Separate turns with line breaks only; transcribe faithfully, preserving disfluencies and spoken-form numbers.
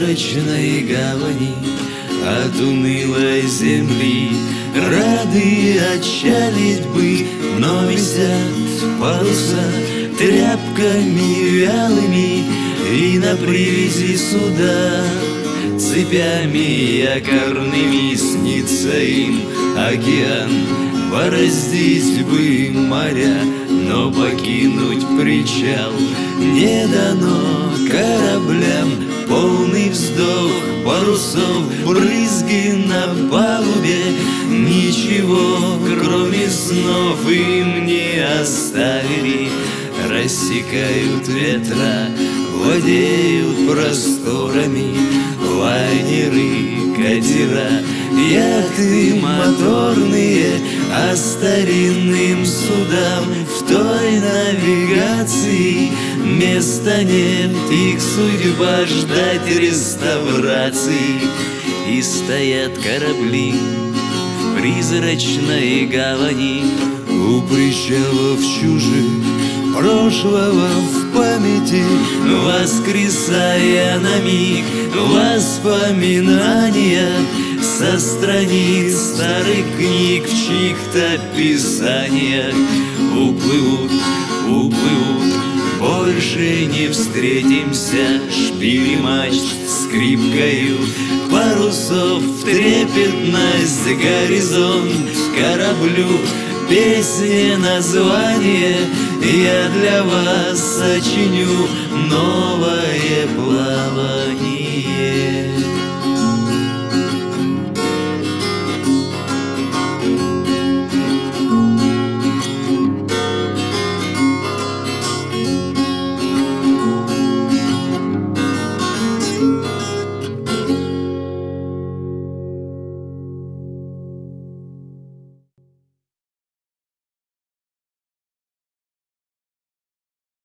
призрачной гавани, от унылой земли рады отчалить бы, но висят паруса тряпками вялыми, и на привязи суда цепями якорными снится им океан. Бороздить бы моря, но покинуть причал не дано кораблям. Полный вздох парусов, брызги на палубе, ничего, кроме снов, им не оставили. Рассекают ветра, владеют просторами лайнеры, катера, яхты моторные, а старинным судам в той навигации места нет. Их судьба ждать реставрации, и стоят корабли в призрачной гавани у причалов чужих прошлого в памяти, воскресая на миг воспоминания со страниц старых книг, в чьих-то писаниях уплывут, уплывут. Больше не встретимся, шпили мачт скрипкою парусов, трепетность горизонт кораблю, песни название я для вас сочиню, новое плавание.